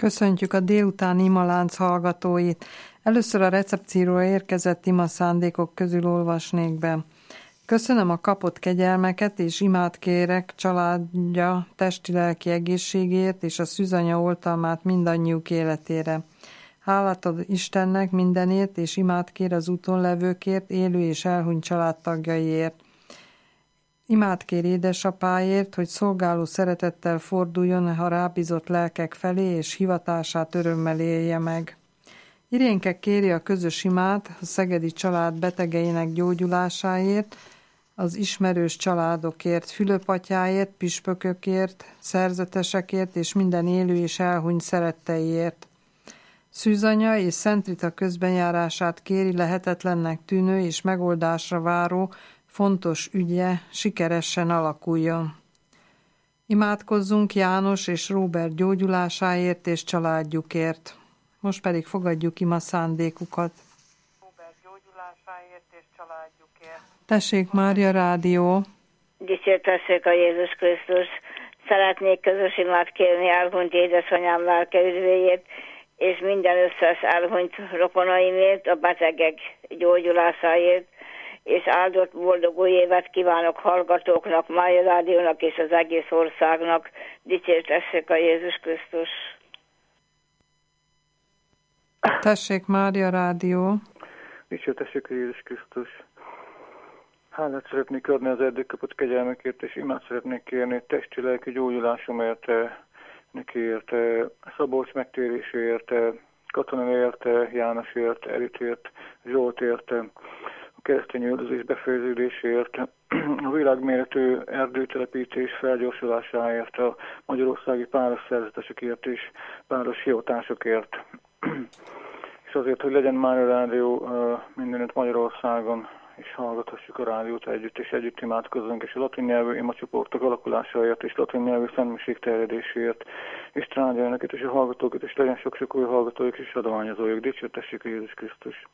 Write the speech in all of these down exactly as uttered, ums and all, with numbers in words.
Köszöntjük a délutáni imalánc hallgatóit. Először a recepcióról érkezett ima szándékok közül olvasnék be. Köszönöm a kapott kegyelmeket, és imát kérek családja testi-lelki egészségért és a szűzanya oltalmát mindannyiuk életére. Hálát ad Istennek mindenért, és imát kér az úton levőkért, élő és elhunyt családtagjaiért. Imát kér édesapáért, hogy szolgáló szeretettel forduljon a rábízott lelkek felé, és hivatását örömmel élje meg. Irénke kéri a közös imát a szegedi család betegeinek gyógyulásáért, az ismerős családokért, Fülöp atyáért, püspökökért, szerzetesekért és minden élő és elhunyt szeretteiért. Szűzanya és Szent Rita közbenjárását kéri lehetetlennek tűnő és megoldásra váró fontos ügye sikeresen alakuljon. Imádkozzunk János és Róbert gyógyulásáért és családjukért. Most pedig fogadjuk ima szándékukat. Róbert gyógyulásáért és családjukért. Tessék, Mária Rádió! Dicsértessék a Jézus Krisztus! Szeretnék közös imát kérni elhunyt édesanyám lelke üdvéért, és minden összes elhunyt rokonaimért, a betegek gyógyulásáért, és áldott boldog új évet kívánok hallgatóknak, Mária Rádiónak és az egész országnak. Dicsértessék a Jézus Krisztus! Tessék, Mária Rádió! Dicsértessék a Jézus Krisztus! Hálát szeretnék adni az eddig kapott kegyelmekért, és imát szeretnék kérni testi-lelki gyógyulásomért, nekiért, Szabolcs megtéréséért, Katonaért, Jánosért, Eritért, Zsoltért, a keresztény üldözés befejeződéséért, a világméretű erdőtelepítés felgyorsulásáért, a magyarországi páros szerzetesekért és páros hivatásokért. És azért, hogy legyen már a rádió mindenütt Magyarországon, és hallgathassuk a rádiót együtt, és együtt imádkozzunk, és a latin nyelvű imacsoportok alakulásáért, és latin nyelvű szentmiség terjedéséért, és trágya önöket, és a hallgatókat, és legyen sok-sok új hallgatójuk, és adományozójuk. Dicsértessék a Jézus Krisztus!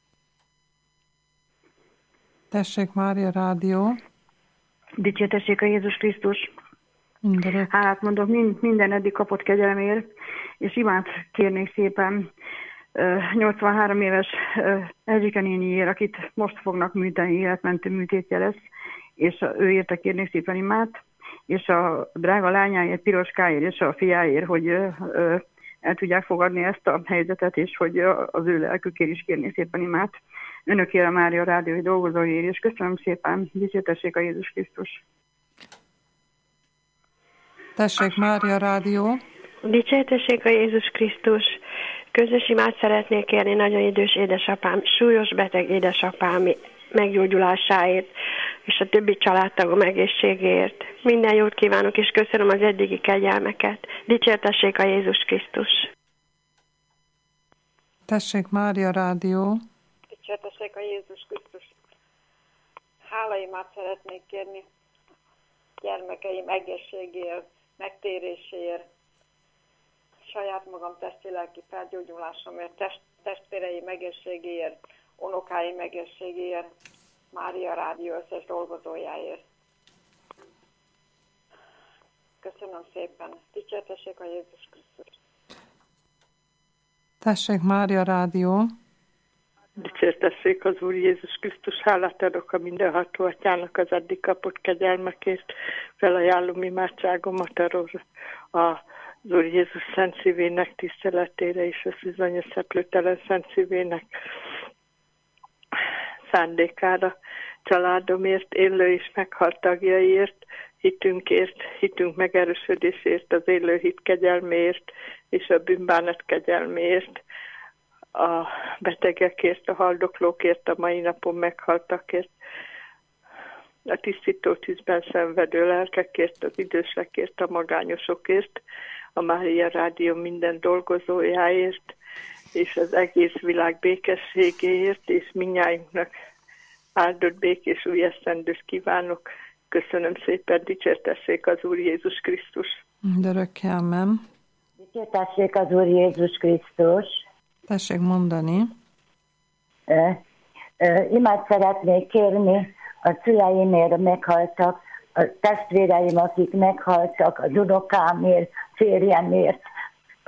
Tessék, Mária Rádió! Dicsértessék a Jézus Krisztus! Mindenek. Hát mondok minden eddig kapott kegyelemért, és imát kérnék szépen nyolcvanhárom éves Erzsike néniért, akit most fognak műteni, életmentő műtétje lesz, és ő érte kérnék szépen imát, és a drága lányáért, Piroskáért és a fiáért, hogy el tudják fogadni ezt a helyzetet, és hogy az ő lelkükért is kérnék szépen imát. Önökért a Mária Rádiói dolgozóért, és köszönöm szépen, dicsértessék a Jézus Krisztus! Tessék, Mária Rádió! Dicsértessék a Jézus Krisztus! Közös imát szeretnék kérni nagyon idős édesapám, súlyos beteg édesapám meggyógyulásáért, és a többi családtagom egészségéért. Minden jót kívánok, és köszönöm az eddigi kegyelmeket. Dicsértessék a Jézus Krisztus! Tessék, Mária Rádió! Dicsértessék a Jézus Krisztus! Hálaimát szeretnék kérni gyermekeim egészségéért, megtéréséért, saját magam testi-lelki felgyógyulásomért, test, testvéreim egészségéért, unokáim egészségéért, Mária Rádió összes dolgozójáért. Köszönöm szépen. Dicsértessék a Jézus Krisztus! Tessék, Mária Rádió! Dicsértessék az Úr Jézus Krisztus! Hálát adok a mindenható Atyának az eddig kapott kegyelmekért. Felajánlom imádságomat arról a az Úr Jézus szent szívének tiszteletére és a szűzanya szeplőtelen szent szívének szándékára, családomért, élő és meghalt tagjaiért, hitünkért, hitünk megerősödésért, az élő hit kegyelméért és a bűnbánat kegyelméért, a betegekért, a haldoklókért, a mai napon meghaltakért, a tisztító tűzben szenvedő lelkekért, az idősekért, a magányosokért, a Mária Rádió minden dolgozójáért, és az egész világ békességéért, és mindnyájunknak áldott békés új esztendőt kívánok. Köszönöm szépen, dicsértessék az Úr Jézus Krisztus! Mindörökké, amen. Dicsértessék az Úr Jézus Krisztus! Tessék mondani. Uh, uh, imát szeretnék kérni a szüleimért meghaltak, a testvéreim, akik meghaltak, az unokámért, férjemért,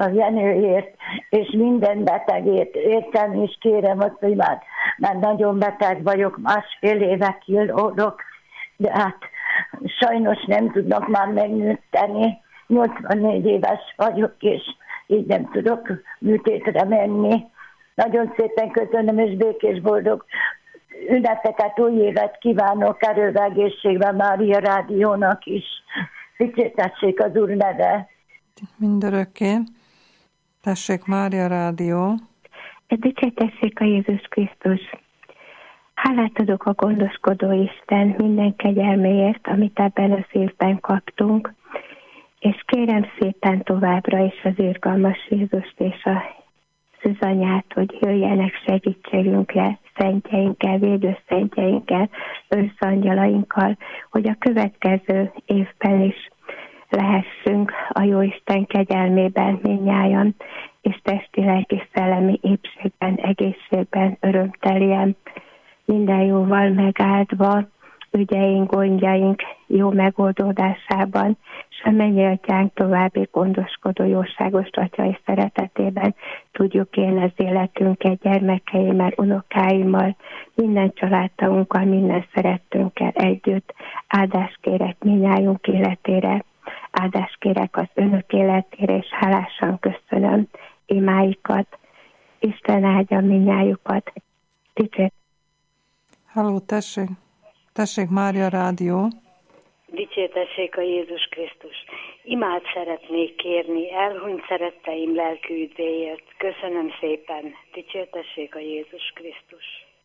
a Jenőért, és minden betegért. Értem és kérem azt, hogy már, már nagyon beteg vagyok, másfél éve kínlódok, de hát sajnos nem tudnak már megnőtteni. nyolcvannégy éves vagyok, és így nem tudok műtétre menni. Nagyon szépen köszönöm, és békés boldog ünnepeket, új évet kívánok, erővel, egészségben Mária Rádiónak is. Dicsértessék az Úr neve. Mindörökké. Tessék, Mária Rádió. Dicsértessék a Jézus Krisztus. Hálát adok a gondoskodó Isten minden kegyelméért, amit ebben az évben kaptunk, és kérem szépen továbbra is az irgalmas Jézust és a Szűzanyát, hogy jöjjenek segítségünkre, szentjeinkkel, védőszentjeinkkel, őszangyalainkkal, hogy a következő évben is lehessünk a Jóisten kegyelmében mindnyájan, és testi, lelki, szellemi épségben, egészségben, örömteljen, minden jóval megáldva, ügyeink, gondjaink jó megoldódásában, és a mennyi atyánk további gondoskodó jóságos atyai szeretetében tudjuk élni az életünket gyermekeimmel, unokáimmal, minden családtagunkkal, minden szerettünkkel együtt. Áldást kérek mindnyájunk életére, áldást kérek az önök életére, és hálásan köszönöm imáikat. Isten áldja mindnyájukat. Dicsért. Halló, tessék. Tessék, Mária Rádió. Dicsértessék a Jézus Krisztus. Imát szeretnék kérni, elhunyt szeretteim lelkű üdvéért. Köszönöm szépen. Dicsértessék a Jézus Krisztus.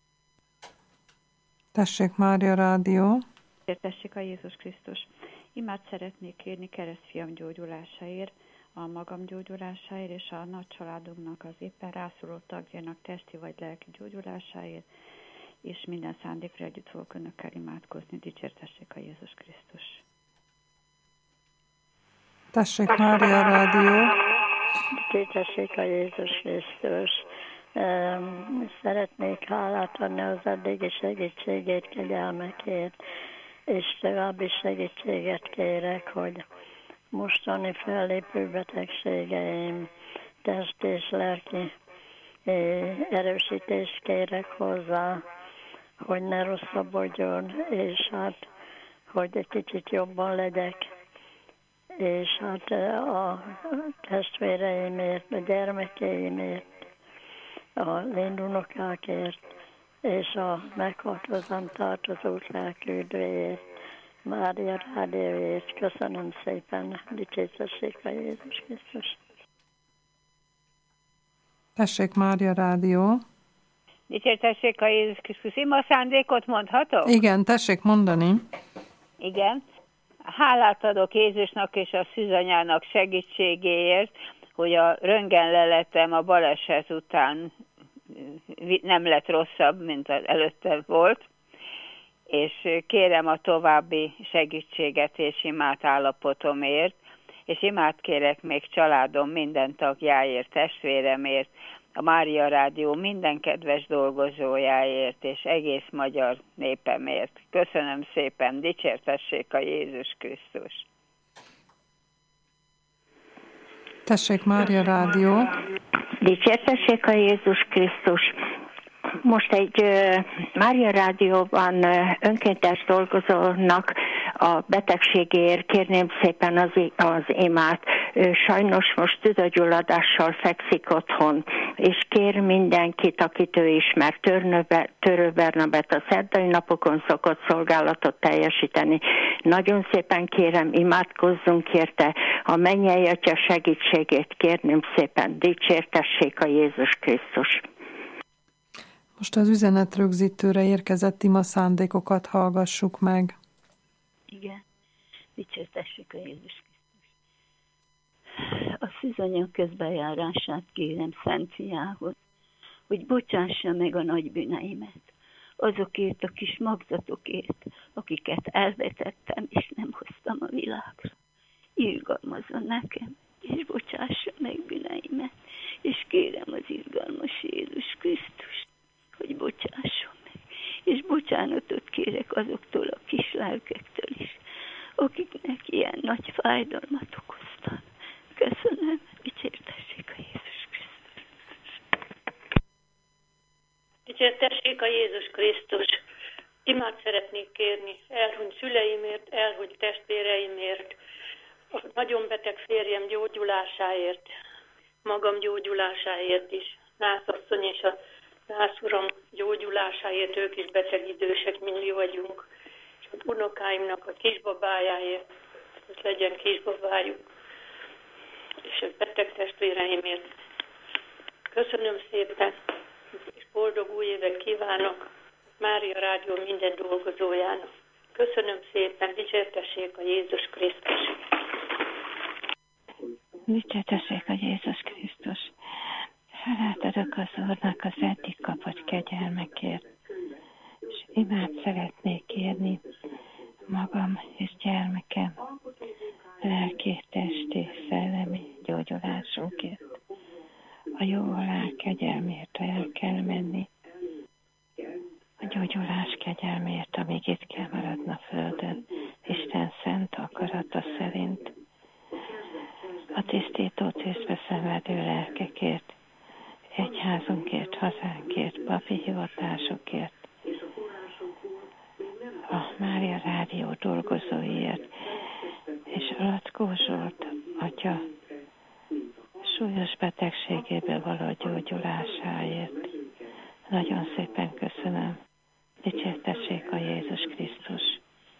Tessék, Mária Rádió. Dicsértessék a Jézus Krisztus. Imát szeretnék kérni keresztfiam gyógyulásáért, a magam gyógyulásáért, és a nagy családunknak az éppen rászoruló tagjának testi vagy lelki gyógyulásáért, és minden szándékra együtt fogok önökkel imádkozni. Dicsértessék a Jézus Krisztus. Tessék, Mária Rádió. Dicsértessék a Jézus Krisztus. Szeretnék hálát adni az eddigi segítségét, kegyelmekért, és további segítséget kérek, hogy mostani fellépő betegségeim, test és lelki erősítést kérek hozzá, hogy ne rosszabbodjon, és hát, hogy egy kicsit jobban legyek, és hát a testvéreimért, a gyermekeimért, a lénunokákért, és a meghalt hozzám tartozók lelküldvéért, Mária Rádióért. Köszönöm szépen, dicsértessék a Jézus Krisztus. Tessék, Mária Rádió. Dicsértessék a Jézus Krisztus. Ima szándékot mondhatok? Igen, tessék mondani. Igen. Hálát adok Jézusnak és a Szűzanyának segítségéért, hogy a röntgenleletem a baleset után nem lett rosszabb, mint az előtte volt, és kérem a további segítséget és imát állapotomért, és imát kérek még családom minden tagjáért, testvéremért, a Mária Rádió minden kedves dolgozójáért, és egész magyar népemért. Köszönöm szépen, dicsértessék a Jézus Krisztus. Tessék, Mária Rádió. Dicsértessék a Jézus Krisztus. Most egy uh, Mária Rádióban uh, önkéntes dolgozónak a betegségéért kérném szépen az, az imát. Ő sajnos most tüdőgyulladással fekszik otthon, és kér mindenkit, akit ő ismer, Törő Bernabett a szerdai napokon szokott szolgálatot teljesíteni. Nagyon szépen kérem, imádkozzunk érte, a mennyei Atya segítségét kérném szépen, dicsértessék a Jézus Krisztus. Most az üzenetrögzítőre érkezett ima szándékokat hallgassuk meg. Igen, dicsértessék a Jézus Krisztus. A Szűzanya közbejárását kérem Szent Fiához, hogy bocsássa meg a nagy bűneimet, azokért a kis magzatokért, akiket elvetettem és nem hoztam a világra. Irgalmazzon nekem, és bocsássa meg bűneimet, és kérem az irgalmas Jézus Krisztust, hogy bocsásson meg, és bocsánatot kérek azoktól a kis lelkektől is, akiknek ilyen nagy fájdalmat okoztam. Köszönöm, dicsértessék. Dicsértessék a Jézus Krisztus. Imát szeretnék kérni elhunyt szüleimért, elhunyt testvéreimért, a nagyon beteg férjem gyógyulásáért, magam gyógyulásáért is, Nászasszony és a Nászuram gyógyulásáért, ők is beteg idősek, millió vagyunk, és az unokáimnak a kisbabájáért, hogy legyen kisbabájuk, és a beteg testvéreimért. Köszönöm szépen, és boldog új évet kívánok Mária Rádió minden dolgozójának. Köszönöm szépen, dicsértessék a Jézus Krisztus. Dicsértessék a Jézus Krisztus. Hálát adok az Úrnak az eddig kapott kegyelmekért, és imát szeretnék kérni magam és gyermekem lelki, testi, szellemi gyógyulásunkért. A jó halál kegyelmért el kell menni. A gyógyulás kegyelmért, amíg itt kell maradni a földön, Isten szent akarata szerint. A tisztító tűzbe szenvedő lelkekért, egyházunkért, hazánkért, papi hivatásokért, a Mária Rádió dolgozóiért, és Alackó Zsolt atya súlyos betegségéből való gyógyulásáért. Nagyon szépen köszönöm. Dicsértessék a Jézus Krisztus.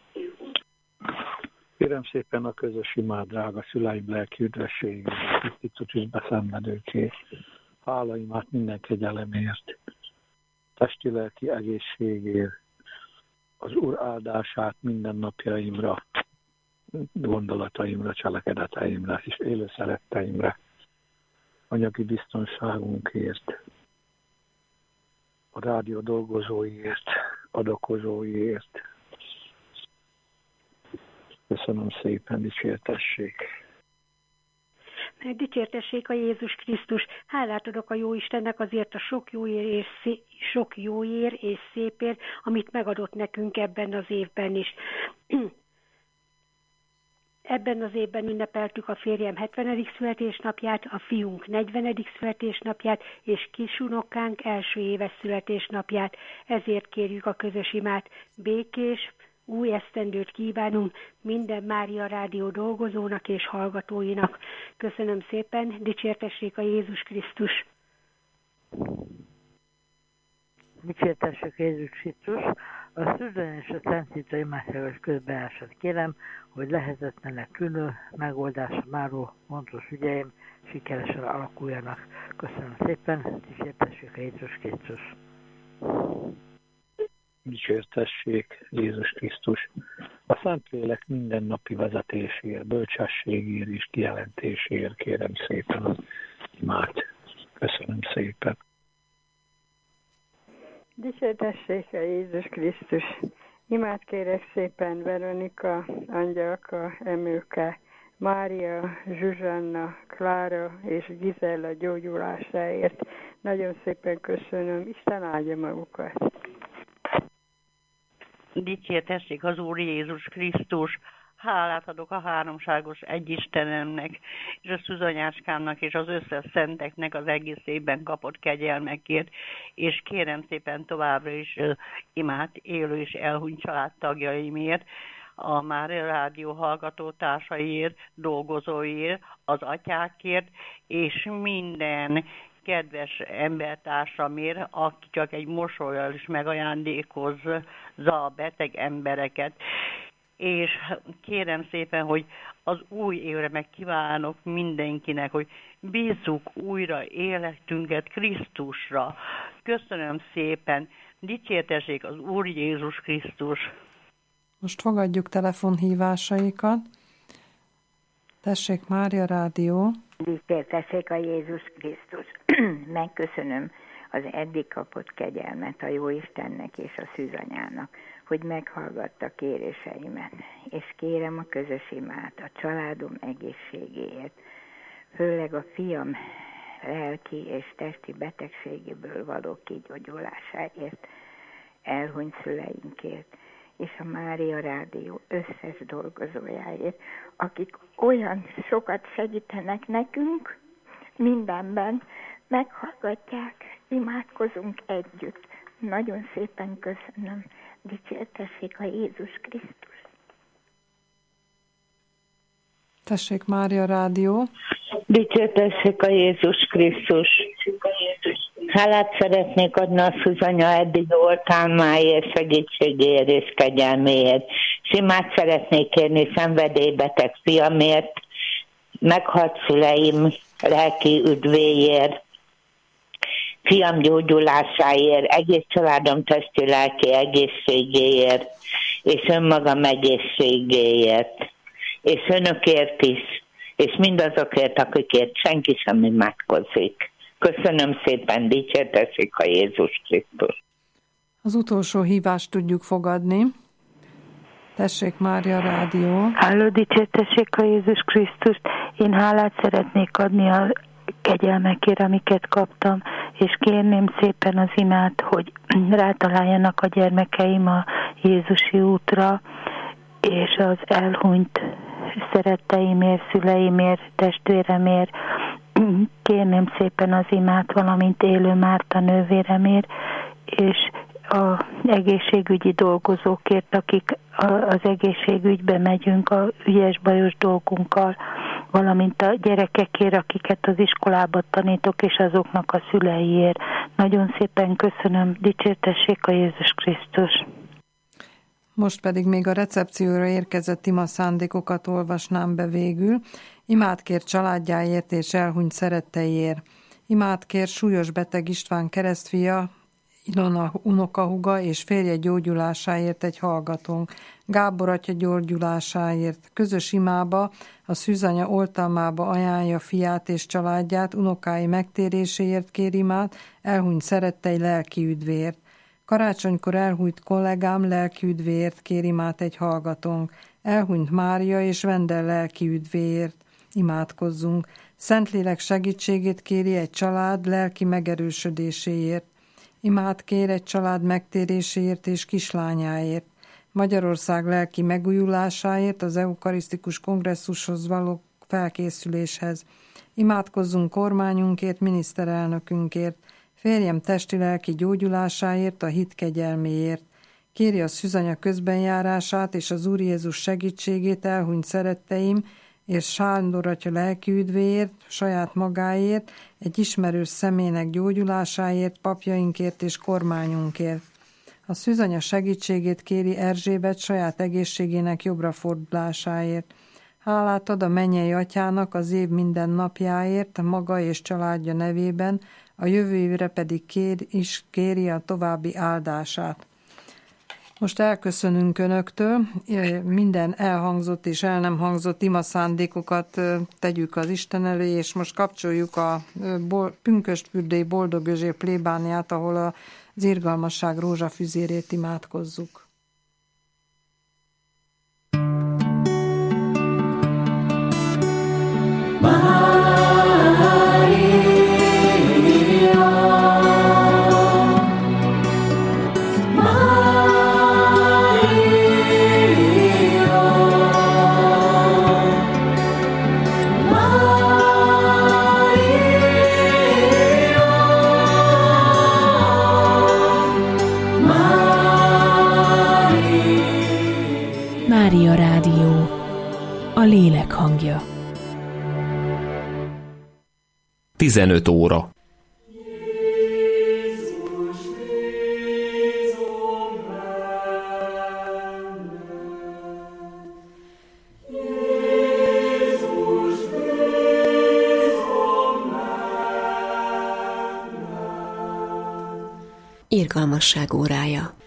Kérem szépen a közös imád, drága szüleim lelki üdvösségét, tisztító tűzbe szenvedőkért. Hálaimát minden kegyelemért, testi-lelki egészségért, az Úr áldását minden napjaimra, gondolataimra, cselekedeteimre és élő szeretteimre, anyagi biztonságunkért, a rádió dolgozóiért, adakozóiért. Köszönöm szépen, dicsértessék! Dicsértessék a Jézus Krisztus. Hálát adok a Jóistennek azért a sok jóér és, szé- sok jóér és szépért, amit megadott nekünk ebben az évben is. Ebben az évben ünnepeltük a férjem hetvenedik születésnapját, a fiunk negyvenedik születésnapját, és kisunokánk első éves születésnapját. Ezért kérjük a közös imát. Békés, új esztendőt kívánunk minden Mária Rádió dolgozónak és hallgatóinak. Köszönöm szépen, dicsértessék a Jézus Krisztus! Dicsértessék a Jézus Krisztus! A szüzön és a szentítő imádságos közbeállását kérem, hogy lehetetlenek külön megoldásra váró fontos ügyeim sikeresen alakuljanak. Köszönöm szépen, dicsértessék a Jézus Krisztus! Dicsértessék Jézus Krisztus! A Szentlélek mindennapi vezetésért, bölcsességért és kijelentésért kérem szépen az imát. Köszönöm szépen! Dicsértessék a Jézus Krisztus! Imát kérek szépen Veronika, Angyalka, Emőke, Mária, Zsuzsanna, Klára és Gizella gyógyulásáért. Nagyon szépen köszönöm, Isten áldja magukat! Dicsértessék az Úr Jézus Krisztus! Hálát adok a háromságos egyistenemnek, és a szűzanyáskámnak, és az összes szenteknek az egész évben kapott kegyelmekért, és kérem szépen továbbra is uh, imát élő és elhunyt családtagjaimért, a Mária Rádió hallgatótársaiért, dolgozóiért, az atyákért, és minden kedves embertársamért, aki csak egy mosollyal is megajándékozza a beteg embereket. És kérem szépen, hogy az új évre meg kívánok mindenkinek, hogy bízzuk újra életünket Krisztusra. Köszönöm szépen, dicsértessék az Úr Jézus Krisztus. Most fogadjuk telefonhívásaikat. Tessék, Mária Rádió. Dicsértessék a Jézus Krisztus. Megköszönöm az eddig kapott kegyelmet a Jóistennek és a szűzanyának, hogy meghallgatta kéréseimet, és kérem a közös imát a családom egészségéért, főleg a fiam lelki és testi betegségéből való kigyógyulásáért, elhunyt szüleinkért, és a Mária Rádió összes dolgozójáért, akik olyan sokat segítenek nekünk mindenben, meghallgatják, imádkozunk együtt. Nagyon szépen köszönöm. Dicsértessék a Jézus Krisztus. Tessék, Mária Rádió. Dicsértessék a Jézus Krisztus. Hálát szeretnék adni a Szűzanya eddig oltalmáért, segítségéért és kegyelméért. Simát szeretnék kérni szenvedélybeteg fiamért, meghalt szüleim lelki üdvéért, fiam gyógyulásáért, egész családom testi lelki egészségéért, és önmagam egészségéért, és önökért is, és mindazokért, akikért senki sem imádkozik. Köszönöm szépen, dicsértessék a Jézus Krisztus. Az utolsó hívást tudjuk fogadni. Tessék, Mária Rádió. Háló, dicsértessék a Jézus Krisztust. Én hálát szeretnék adni a kegyelmekért, amiket kaptam, és kérném szépen az imát, hogy rátaláljanak a gyermekeim a Jézusi útra, és az elhunyt szeretteimért, szüleimért, testvéremért, kérném szépen az imát, valamint élő Márta nővéremért, és az egészségügyi dolgozókért, akik az egészségügybe megyünk a ügyes-bajos dolgunkkal, valamint a gyerekekért, akiket az iskolába tanítok, és azoknak a szüleiért. Nagyon szépen köszönöm, dicsértessék a Jézus Krisztus. Most pedig még a recepcióra érkezett ima szándékokat olvasnám be végül. Imát kér családjáért és elhunyt szeretteiért. Imát kér súlyos beteg István keresztfia, Ilona unokahuga és férje gyógyulásáért egy hallgatónk. Gábor atya gyógyulásáért. Közös imába a szűzanya oltalmába ajánlja fiát és családját, unokái megtéréséért kér imát, elhunyt szerettei lelki üdvért. Karácsonykor elhunyt kollégám lelki üdvéért kér imát egy hallgatónk. Elhunyt Mária és Vendel lelki üdvéért imádkozzunk. Szentlélek segítségét kéri egy család lelki megerősödéséért. Imát kér egy család megtéréséért és kislányáért. Magyarország lelki megújulásáért, az eukarisztikus kongresszushoz való felkészüléshez. Imádkozzunk kormányunkért, miniszterelnökünkért. Férjem testi-lelki gyógyulásáért, a hit kegyelméért. Kéri a szűzanya közbenjárását és az Úr Jézus segítségét elhunyt szeretteim és Sándor atya lelki üdvéért, saját magáért, egy ismerős személynek gyógyulásáért, papjainkért és kormányunkért. A szűzanya segítségét kéri Erzsébet saját egészségének jobbra fordulásáért. Hálát ad a mennyei atyának az év minden napjáért, maga és családja nevében, a jövő évre pedig kér, is kéri a további áldását. Most elköszönünk Önöktől, minden elhangzott és el nem hangzott ima szándékokat tegyük az Isten elé, és most kapcsoljuk a pünkösdfürdői boldog özsér plébániát, ahol az irgalmasság rózsafüzérét imádkozzuk. Mária Rádió, a lélek hangja. tizenöt óra. Irgalmasság órája.